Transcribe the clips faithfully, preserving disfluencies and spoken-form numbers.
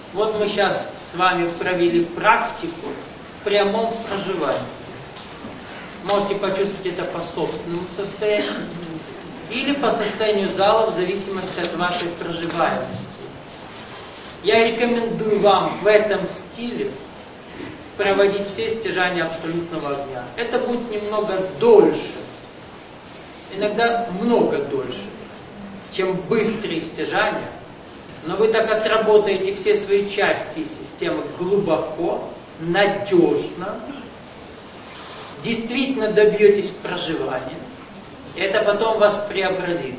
Вот мы сейчас с вами провели практику в прямом проживании. Можете почувствовать это по собственному состоянию или по состоянию зала, в зависимости от вашей проживаемости. Я рекомендую вам в этом стиле проводить все стяжания абсолютного огня. Это будет немного дольше, иногда много дольше, чем быстрые стяжания, но вы так отработаете все свои части и системы глубоко, надежно, действительно добьетесь проживания, и это потом вас преобразит.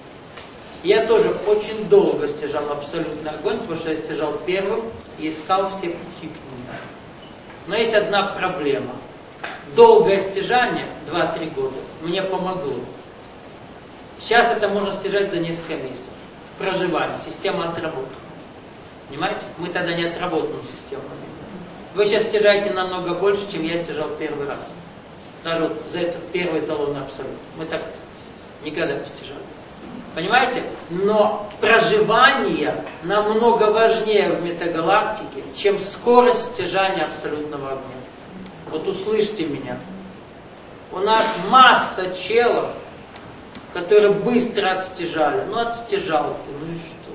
Я тоже очень долго стяжал абсолютный огонь, потому что я стяжал первым и искал все пути к нему. Но есть одна проблема. Долгое стяжание, два-три года, мне помогло. Сейчас это можно стяжать за несколько месяцев. В проживании, система отработана. Понимаете? Мы тогда не отработанную систему. Вы сейчас стяжаете намного больше, чем я стяжал первый раз. Даже вот за этот первый эталон абсолют. Мы так никогда не стяжали. Понимаете? Но проживание намного важнее в метагалактике, чем скорость стяжания абсолютного огня. Вот услышьте меня. У нас масса челов, которые быстро отстяжали. Ну отстяжал ты, ну и что?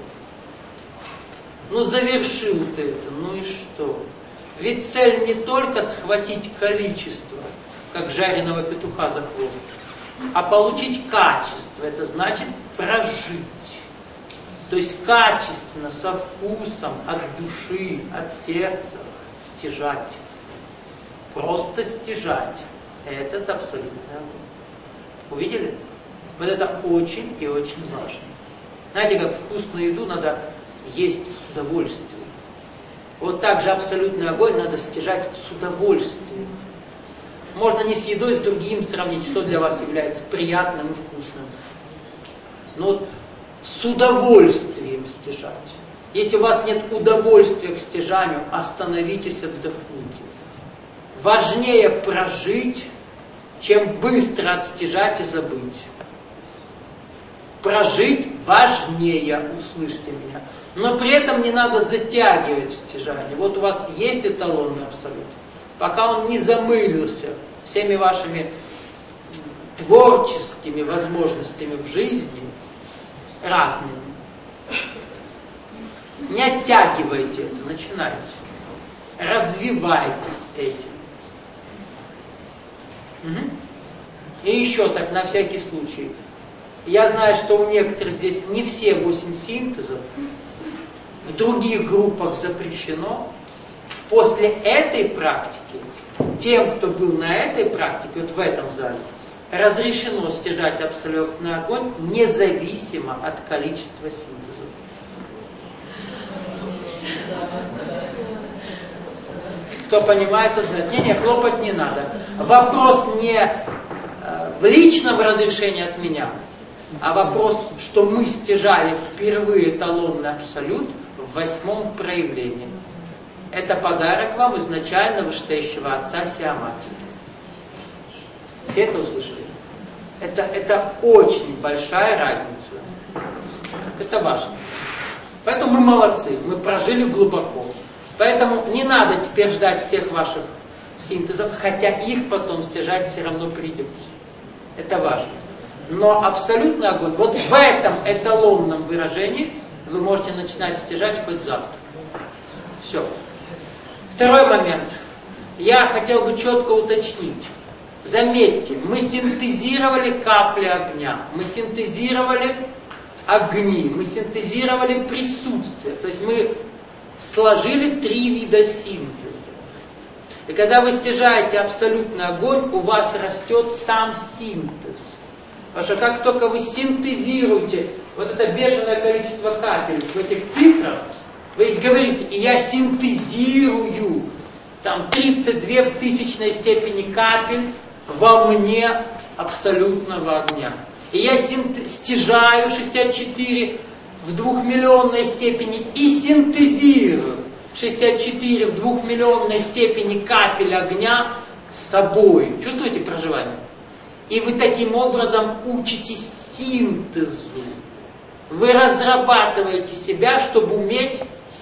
Ну завершил ты это, ну и что? Ведь цель не только схватить количество, как жареного петуха за хвост, а получить качество. Это значит прожить. То есть качественно, со вкусом, от души, от сердца стяжать. Просто стяжать. Этот абсолютный огонь. Увидели? Вот это очень и очень важно. Знаете, как вкусную еду надо есть с удовольствием. Вот так же абсолютный огонь надо стяжать с удовольствием. Можно не с едой, с другим сравнить, что для вас является приятным и вкусным. Но вот с удовольствием стяжать. Если у вас нет удовольствия к стяжанию, остановитесь, отдохните. Важнее прожить, чем быстро отстяжать и забыть. Прожить важнее, услышьте меня. Но при этом не надо затягивать стяжание. Вот у вас есть эталонный абсолют. Пока он не замылился всеми вашими творческими возможностями в жизни, разными, не оттягивайте это, начинайте. Развивайтесь этим. Угу. И еще так, на всякий случай. Я знаю, что у некоторых здесь не все восемь синтезов, в других группах запрещено. После этой практики, тем, кто был на этой практике, вот в этом зале, разрешено стяжать абсолютный огонь независимо от количества синтезов. Кто понимает, тот знает. Не-не, хлопать не надо. Вопрос не э, в личном разрешении от меня, а вопрос, что мы стяжали впервые эталонный абсолют в восьмом проявлении. Это подарок вам изначально вышестоящего отца Сиамати. Все это услышали? Это, это очень большая разница. Это важно. Поэтому мы молодцы, мы прожили глубоко. Поэтому не надо теперь ждать всех ваших синтезов, хотя их потом стяжать все равно придется. Это важно. Но абсолютный огонь, вот в этом эталонном выражении вы можете начинать стяжать хоть завтра. Все. Второй момент. Я хотел бы четко уточнить. Заметьте, мы синтезировали капли огня, мы синтезировали огни, мы синтезировали присутствие. То есть мы сложили три вида синтеза. И когда вы стяжаете абсолютный огонь, у вас растет сам синтез. Потому что как только вы синтезируете вот это бешеное количество капель в этих цифрах, вы ведь говорите, и я синтезирую там тридцать две в тысячной степени капель во мне абсолютного огня. И я синт- стяжаю шестьдесят четыре в двухмиллионной степени и синтезирую шестьдесят четыре в двухмиллионной степени капель огня с собой. Чувствуете проживание? И вы таким образом учитесь синтезу. Вы разрабатываете себя, чтобы уметь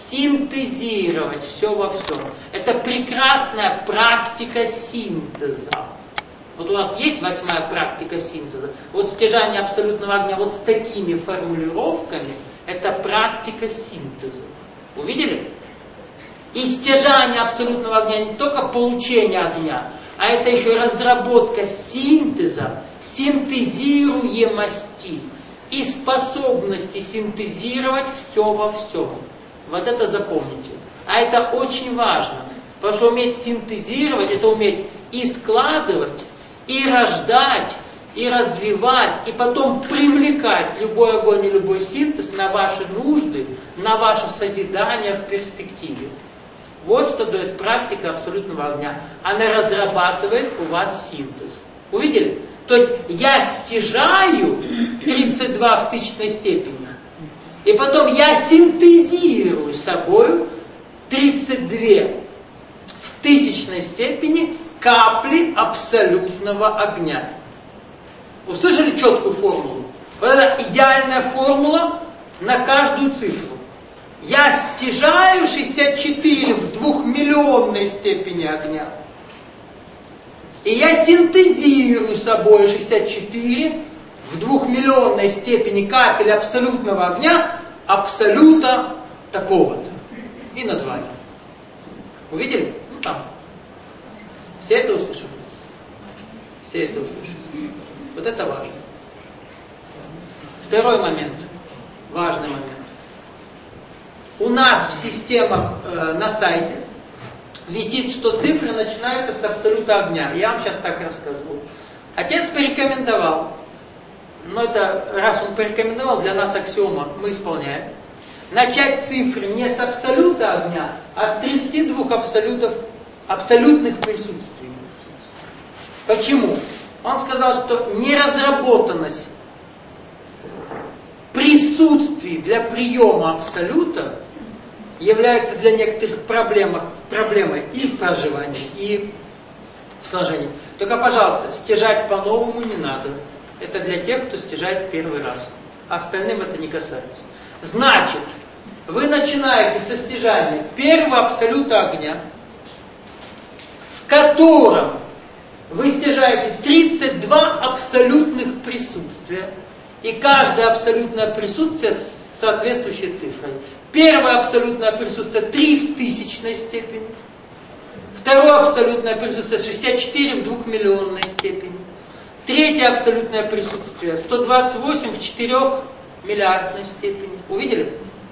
синтезировать все во всем. Это прекрасная практика синтеза. Вот у нас есть восьмая практика синтеза. Вот стяжание абсолютного огня вот с такими формулировками, это практика синтеза. Увидели? И стяжание абсолютного огня не только получение огня, а это еще и разработка синтеза, синтезируемости и способности синтезировать все во всем. Вот это запомните. А это очень важно, потому что уметь синтезировать, это уметь и складывать, и рождать, и развивать, и потом привлекать любой огонь и любой синтез на ваши нужды, на ваше созидание в перспективе. Вот что дает практика абсолютного огня. Она разрабатывает у вас синтез. Увидели? То есть я стяжаю тридцать два в тысячной степени, и потом я синтезирую собою тридцать два в тысячной степени капли абсолютного огня. Услышали четкую формулу? Вот это идеальная формула на каждую цифру. Я стяжаю шестьдесят четыре в двухмиллионной степени огня. И я синтезирую собой шестьдесят четыре в двухмиллионной степени капель абсолютного огня, абсолюта такого-то. И название. Увидели? Ну там. Все это услышали? Все это услышали. Вот это важно. Второй момент. Важный момент. У нас в системах э, на сайте висит, что цифры начинаются с абсолюта огня. Я вам сейчас так расскажу. Отец порекомендовал, но это раз он порекомендовал, для нас аксиома, мы исполняем, начать цифры не с абсолюта огня, а с тридцати двух абсолютов, абсолютных присутствий. Почему? Он сказал, что неразработанность присутствий для приема абсолюта является для некоторых проблем, проблемой и в проживании, и в сложении. Только, пожалуйста, стяжать по-новому не надо. Это для тех, кто стяжает первый раз. А остальным это не касается. Значит, вы начинаете со стяжания первого абсолюта огня, в котором вы стяжаете тридцать два абсолютных присутствия, и каждое абсолютное присутствие с соответствующей цифрой. Первое абсолютное присутствие три в тысячной степени. Второе абсолютное присутствие шестьдесят четыре в двухмиллионной степени. Третье абсолютное присутствие сто двадцать восемь в четырехмиллиардной степени. Увидели?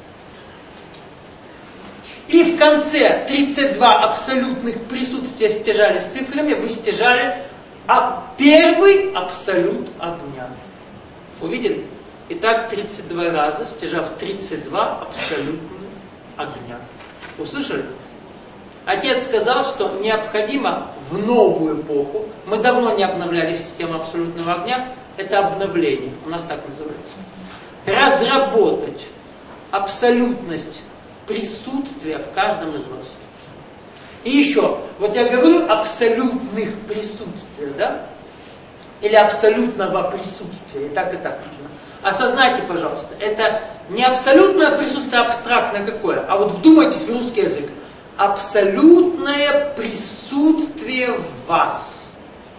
И в конце тридцать два абсолютных присутствия стяжали с цифрами, вы стяжали а первый абсолют огня. Увидели? Итак, тридцать два раза, стяжав тридцать два абсолютных огня. Услышали? Отец сказал, что необходимо в новую эпоху, мы давно не обновляли систему абсолютного огня, это обновление, у нас так называется, разработать абсолютность присутствия в каждом из вас. И еще, вот я говорю абсолютных присутствия, да? Или абсолютного присутствия, и так и так нужно. Осознайте, пожалуйста, это не абсолютное присутствие абстрактное какое, а вот вдумайтесь в русский язык. Абсолютное присутствие в вас.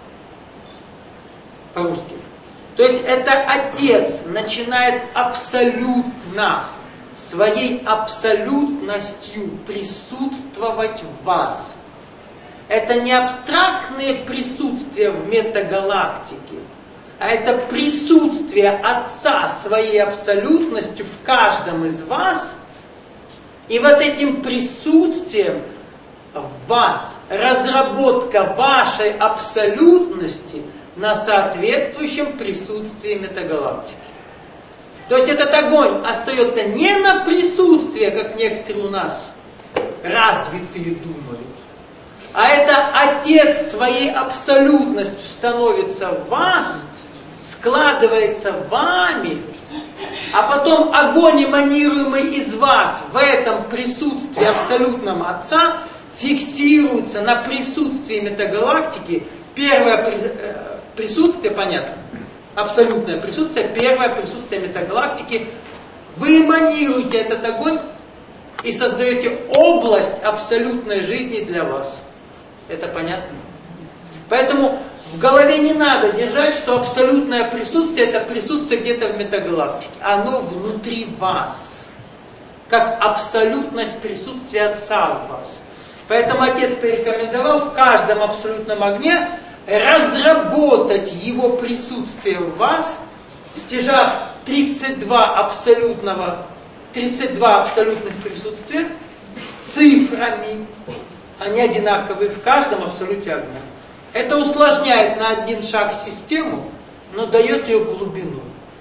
По-русски. То есть это Отец начинает абсолютно, своей абсолютностью присутствовать в вас. Это не абстрактное присутствие в метагалактике, а это присутствие Отца своей абсолютностью в каждом из вас, и вот этим присутствием в вас разработка вашей абсолютности на соответствующем присутствии метагалактики. То есть этот огонь остается не на присутствие, как некоторые у нас развитые думают, а это Отец своей абсолютностью становится в вас, складывается вами, а потом огонь, эманируемый из вас в этом присутствии абсолютном Отца, фиксируется на присутствии метагалактики. Первое присутствие, понятно, абсолютное присутствие, первое присутствие метагалактики. Вы эманируете этот огонь и создаете область абсолютной жизни для вас. Это понятно? Поэтому в голове не надо держать, что абсолютное присутствие — это присутствие где-то в метагалактике. Оно внутри вас. Как абсолютность присутствия Отца в вас. Поэтому Отец порекомендовал в каждом абсолютном огне разработать его присутствие в вас, стяжав тридцать два абсолютного, тридцать два абсолютных присутствия с цифрами. Они одинаковые в каждом абсолюте огня. Это усложняет на один шаг систему, но дает ее глубину.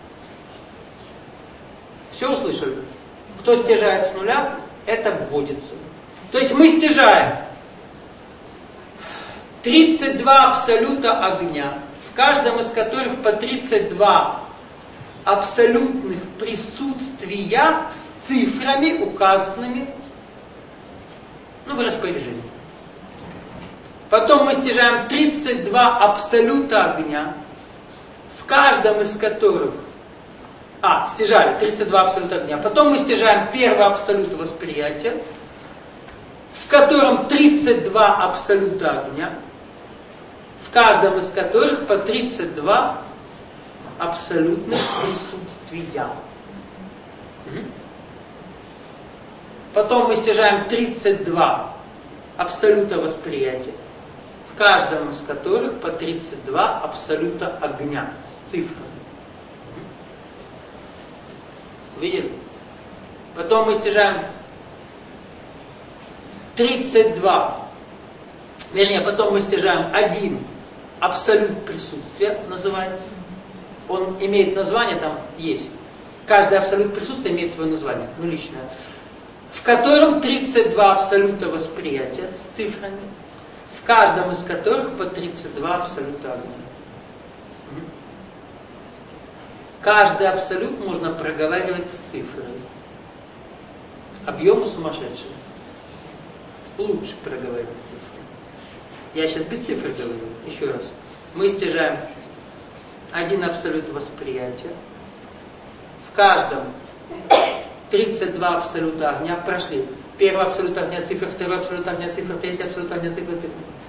Все услышали? Кто стяжает с нуля, это вводится. То есть мы стяжаем тридцать два абсолюта огня, в каждом из которых по тридцать два абсолютных присутствия с цифрами, указанными ну, в распоряжении. Потом мы стяжаем тридцать два абсолюта огня, в каждом из которых... А, стяжали тридцать два абсолюта огня. Потом мы стяжаем первый абсолют восприятия, в котором тридцать два абсолюта огня, в каждом из которых по тридцать два абсолютных присутствия. Потом мы стяжаем тридцать два абсолюта восприятия, в каждом из которых по тридцать два абсолюта огня с цифрами. Видели? Потом мы стяжаем тридцать два, вернее, потом мы стяжаем один абсолют присутствия, называется. Он имеет название, там есть. Каждый абсолют присутствия имеет свое название, ну личное. В котором тридцать два абсолюта восприятия с цифрами, в каждом из которых по тридцать два абсолюта огня. Каждый абсолют можно проговаривать с цифрами. Объемы сумасшедшие. Лучше проговаривать цифры. Я сейчас без цифр говорю. Еще раз. Мы стяжаем один абсолют восприятия. В каждом тридцать два абсолюта огня прошли. Первый абсолют огня цифр, второй абсолют огня цифр, третий абсолют огня цифр.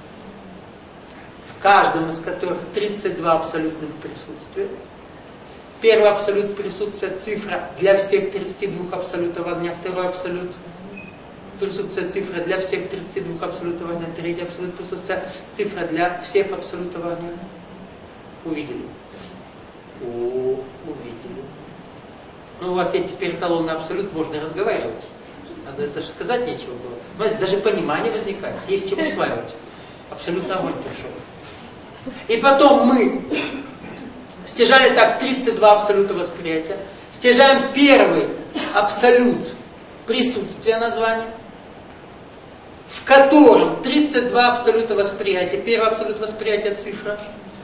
В каждом из которых тридцать два абсолютных присутствия. Первый абсолют присутствия цифра для всех тридцати двух абсолютов огня, второй абсолют присутствия цифра для всех тридцати двух абсолютов огня, третий абсолют присутствия цифра для всех абсолютов огня. Увидели? О, увидели. Ну, у вас есть теперь эталонный абсолют, можно разговаривать. Надо это же сказать нечего было. Знаете, даже понимание возникает, есть чем усваивать. Абсолютно огонь пришел. И потом мы стяжали так тридцать два абсолюта восприятия, стяжаем первый абсолют присутствия названия, в котором тридцать два абсолюта восприятия, первый абсолют восприятия цифра,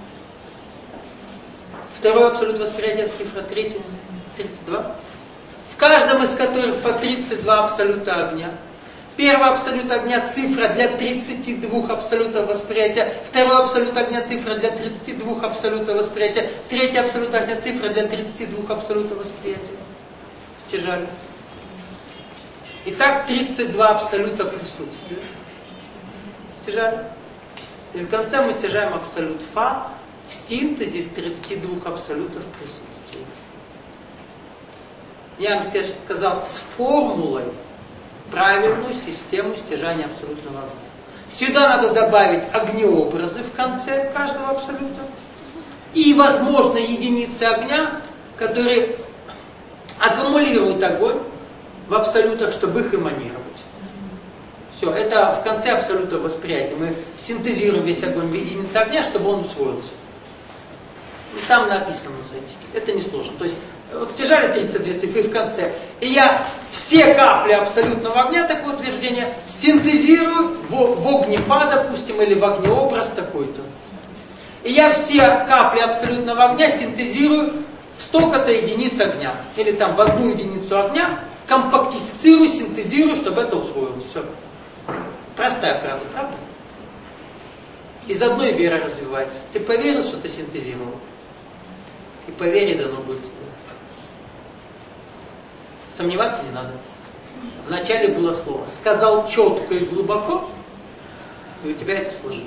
второй абсолют восприятия цифра, третий тридцать два, в каждом из которых по тридцать два абсолюта огня. Первый абсолют огня цифра для тридцати двух абсолютов восприятия, второй абсолют огня цифра для тридцати двух абсолютов восприятия, третий абсолют огня цифра для тридцати двух абсолютов восприятия. Стяжали. Итак, тридцать два абсолюта присутствия. Стяжали. И в конце мы стяжаем абсолют Фа в синтезе из тридцати двух абсолютов присутствия. Я вам сказал, с формулой правильную систему стяжания абсолютного огня. Сюда надо добавить огнеобразы в конце каждого абсолюта. И, возможно, единицы огня, которые аккумулируют огонь в абсолютах, чтобы их эманировать. Все, это в конце абсолюта восприятия. Мы синтезируем весь огонь в единице огня, чтобы он усвоился. И там написано на сайтике. Это несложно. То есть, вот стяжали тридцать две цифры в конце, и я все капли абсолютного огня, такое утверждение, синтезирую в, в огнефа, допустим, или в огнеобраз такой-то. И я все капли абсолютного огня синтезирую в столько-то единиц огня. Или там в одну единицу огня, компактифицирую, синтезирую, чтобы это усвоилось. Все. Простая фраза, правда? Из одной вера развивается. Ты поверил, что ты синтезировал? И по вере дано будет. Сомневаться не надо. Вначале было слово. Сказал четко и глубоко, и у тебя это сложилось.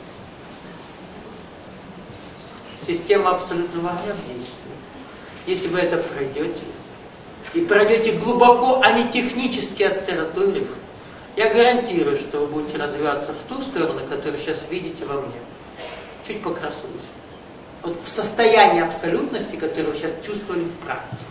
Система абсолютного огня в действии. Если вы это пройдете, и пройдете глубоко, а не технически оттараторив, я гарантирую, что вы будете развиваться в ту сторону, которую сейчас видите во мне. Чуть покрасуюсь. Вот в состоянии абсолютности, которое вы сейчас чувствовали в практике.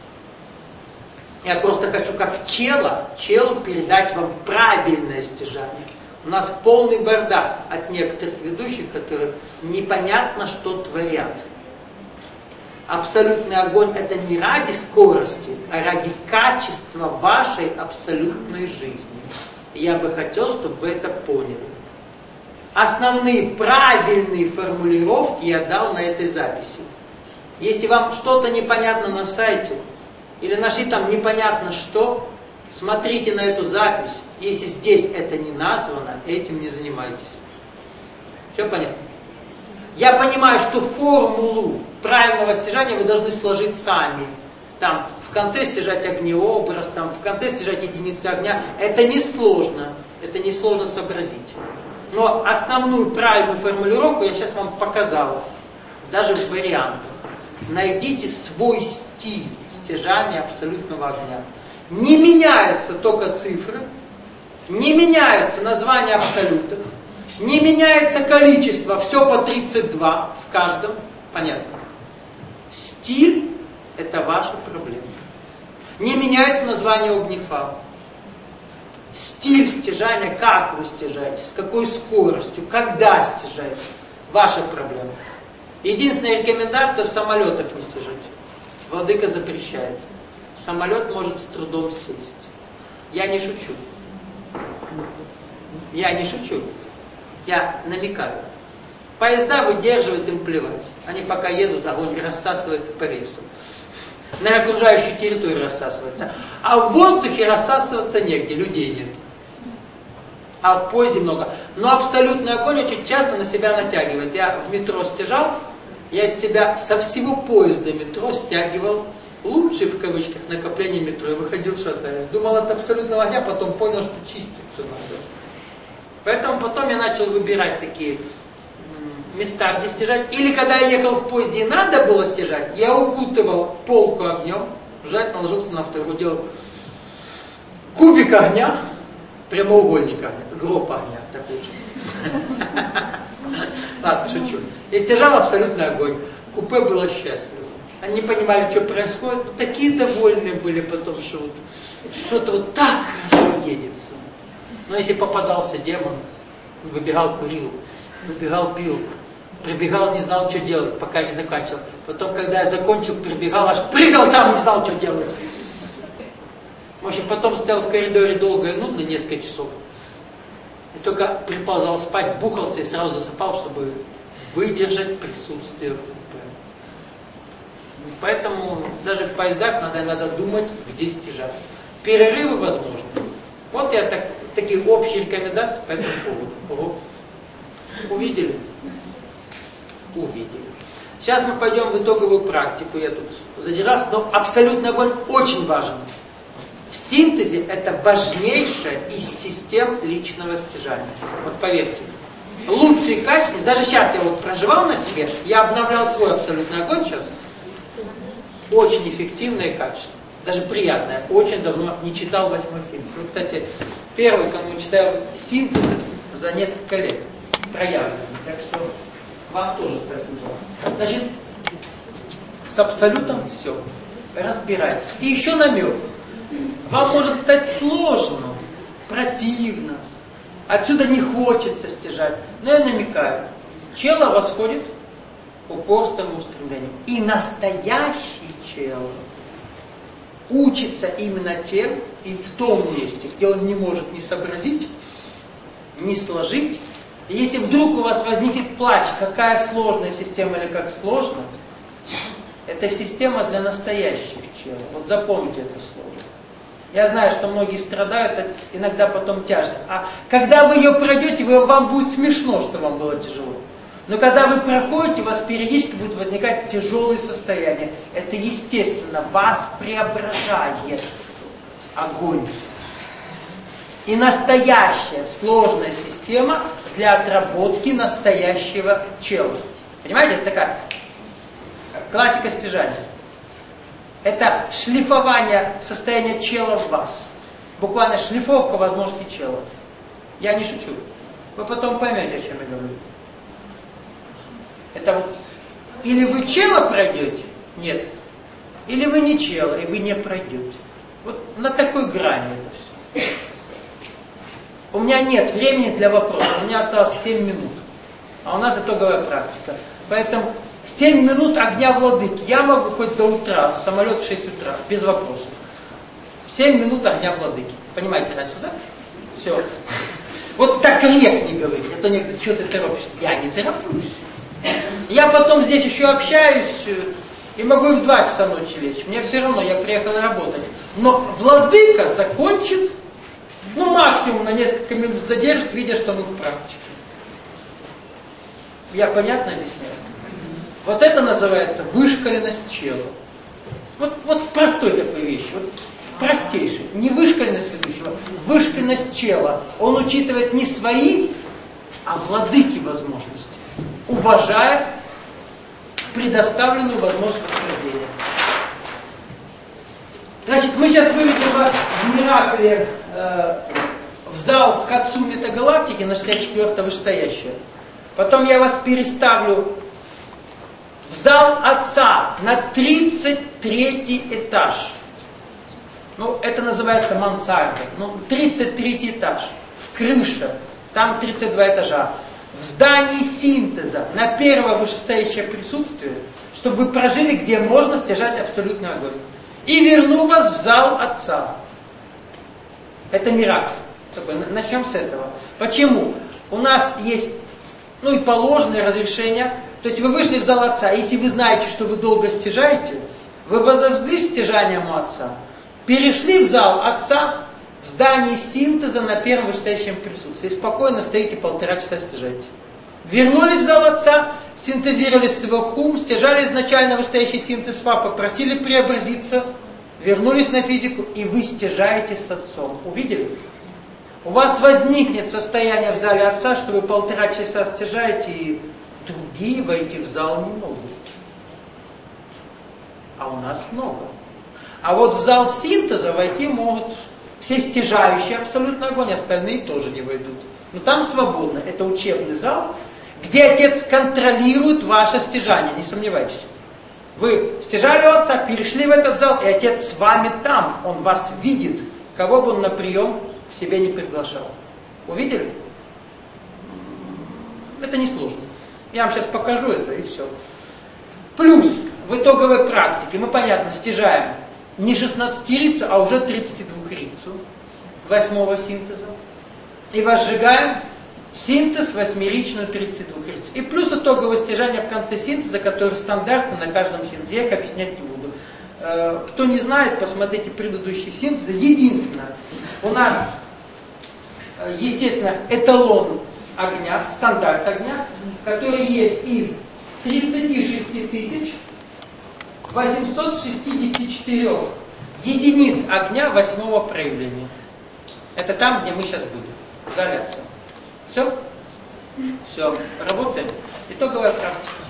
Я просто хочу как чело, челу передать вам правильное стяжание. У нас полный бардак от некоторых ведущих, которые непонятно что творят. Абсолютный огонь это не ради скорости, а ради качества вашей абсолютной жизни. И я бы хотел, чтобы вы это поняли. Основные правильные формулировки я дал на этой записи. Если вам что-то непонятно на сайте, или нашли там непонятно что, смотрите на эту запись. Если здесь это не названо, этим не занимайтесь. Все понятно? Я понимаю, что формулу правильного стяжания вы должны сложить сами. Там в конце стяжать огнеобраз, там в конце стяжать единицы огня. Это несложно. Это несложно сообразить. Но основную правильную формулировку я сейчас вам показал. Даже в вариантах. Найдите свой стиль стяжания абсолютного огня. Не меняются только цифры, не меняются названия абсолютов, не меняется количество, все по тридцать два в каждом, понятно. Стиль – это ваша проблема. Не меняется название огнефал. Стиль стяжания, как вы стяжаете, с какой скоростью, когда стяжаете, ваша проблема. Единственная рекомендация – в самолетах не стяжать. Владыка запрещает. Самолет может с трудом сесть. Я не шучу. Я не шучу. Я намекаю. Поезда выдерживают, им плевать. Они пока едут, огонь рассасывается по рельсам. На окружающей территории рассасывается. А в воздухе рассасываться негде, людей нет. А в поезде много. Но абсолютный огонь очень часто на себя натягивает. Я в метро стяжал, я с себя со всего поезда метро стягивал лучшие в кавычках накопление метро. Я выходил шатаясь. Думал от абсолютного огня, потом понял, что чиститься надо. Поэтому потом я начал выбирать такие места, где стяжать. Или когда я ехал в поезде и надо было стяжать, я укутывал полку огнем, желательно ложился на вторую, делал кубик огня, прямоугольник огня, гроб огня такой же. Ладно, шучу. И стяжал абсолютный огонь. Купе было счастливо. Они не понимали, что происходит. Но такие довольные были потом, что вот, что-то вот так хорошо едется. Но если попадался демон, выбегал, курил, выбегал, пил, прибегал, не знал, что делать, пока не заканчивал. Потом, когда я закончил, прибегал, аж прыгал там, не знал, что делать. В общем, потом стоял в коридоре долго и нудно, несколько часов. И только приползал спать, бухался и сразу засыпал, чтобы выдержать присутствие в купе. Поэтому даже в поездах надо, надо думать, где стяжать. Перерывы возможны. Вот я так, такие общие рекомендации по этому поводу. Увидели? Увидели. Сейчас мы пойдем в итоговую практику. Я тут задержался, но абсолютный огонь очень важен. В синтезе это важнейшая из систем личного стяжания. Вот поверьте. Лучшие качества, даже сейчас я вот проживал на себе, я обновлял свой абсолютный огонь сейчас. Очень эффективное качество. Даже приятное. Очень давно не читал восьмой синтез. Вы, кстати, первый, кому читаю синтез за несколько лет. Проявленный. Так что вам тоже спасибо. Значит, с абсолютом все. Разбирайтесь. И еще намек. Вам может стать сложно, противно. Отсюда не хочется стяжать. Но я намекаю. Чело восходит упорством и устремлением. И настоящий чело учится именно тем и в том месте, где он не может ни сообразить, ни сложить. И если вдруг у вас возникнет плач, какая сложная система или как сложно, это система для настоящих чел. Вот запомните это слово. Я знаю, что многие страдают, а иногда потом тяжесть. А когда вы ее пройдете, вы, вам будет смешно, что вам было тяжело. Но когда вы проходите, у вас периодически будет возникать тяжелые состояния. Это естественно, вас преображает огонь. и настоящая сложная система для отработки настоящего чела. Понимаете, это такая классика стяжания. Это шлифование состояния чела в вас. Буквально шлифовка возможностей чела. Я не шучу. Вы потом поймете, о чем я говорю. Это вот или вы чело пройдете, нет. Или вы не чело, и вы не пройдете. Вот на такой грани это все. У меня нет времени для вопросов. У меня осталось семь минут. А у нас итоговая практика. Поэтому семь минут огня владыки. Я могу хоть до утра, самолет в шесть утра, без вопросов. семь минут огня владыки. Понимаете разницу, да? Все. Вот так рек не говорить. А то некоторые, что ты торопишься? Я не тороплюсь. Я потом здесь еще общаюсь и могу и в два часа ночи лечь. Мне все равно, я приехал работать. Но владыка закончит, ну максимум на несколько минут задержит, видя, что мы в практике. Я понятно объясняю? Вот это называется вышкаленность чела. Вот, вот простой такой вещь. Вот простейший. Не вышкаленность ведущего, вышкаленность чела. Он учитывает не свои, а владыки возможности, уважая предоставленную возможность восхождения. Значит, мы сейчас выведем вас в Миракле э, в зал к Отцу Метагалактики на шестьдесят четвёртое вышестоящее. Потом я вас переставлю в зал Отца на тридцать третий этаж. Ну, это называется мансарда. Ну, тридцать третий этаж. Крыша. Там тридцать два этажа. В здании синтеза на первое вышестоящее присутствие, чтобы вы прожили, где можно стяжать абсолютный огонь. И верну вас в зал Отца. Это миракл. Начнем с этого. Почему? У нас есть, ну и положенные разрешения. То есть вы вышли в зал Отца, если вы знаете, что вы долго стяжаете, вы возожгли стяжанием у Отца, перешли в зал Отца, в здании синтеза на первом вышестоящем присутствии. И спокойно стоите полтора часа стяжаете. Вернулись в зал Отца, синтезировали свахум, стяжали изначально вышестоящий синтез ва, попросили преобразиться, вернулись на физику, и вы стяжаете с Отцом. Увидели? У вас возникнет состояние в зале Отца, что вы полтора часа стяжаете, и другие войти в зал не могут. А у нас много. А вот в зал синтеза войти могут все стяжающие абсолютно огонь, остальные тоже не войдут. Но там свободно. Это учебный зал, где Отец контролирует ваше стяжание, не сомневайтесь. Вы стяжали у Отца, перешли в этот зал, и Отец с вами там. Он вас видит, кого бы он на прием к себе не приглашал. Увидели? Это не сложно. Я вам сейчас покажу это, и все. Плюс в итоговой практике мы, понятно, стяжаем не шестнадцатирицу, а уже тридцатидвухрицу восьмого синтеза. И возжигаем синтез восьмеричную тридцатидвухрицу. И плюс итоговое стяжание в конце синтеза, который стандартно на каждом синтезе. Я их объяснять не буду. Кто не знает, посмотрите предыдущие синтезы. Единственное, у нас, естественно, эталон огня, стандарт огня, который есть из тридцати шести тысяч восьмисот шестидесяти четырёх единиц огня восьмого проявления. Это там, где мы сейчас будем. Зарядиться. Все? Все. Работаем. Итоговая практика.